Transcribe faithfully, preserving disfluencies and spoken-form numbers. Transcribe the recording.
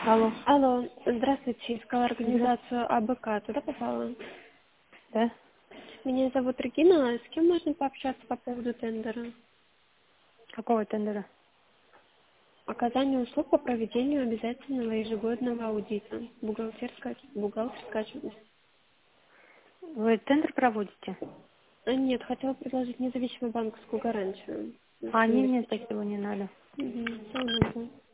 Алло. Алло, здравствуйте, искала Здра- организацию АБК, туда попала? Да? Меня зовут Регина, с кем можно пообщаться по поводу тендера? Какого тендера? Оказание услуг по проведению обязательного ежегодного аудита. Бухгалтерская, бухгалтерская отчетность. Вы тендер проводите? А, нет, хотела предложить независимую банковскую гарантию. А, Если не, не нет, исключить. спасибо, не надо. Угу, всего доброго.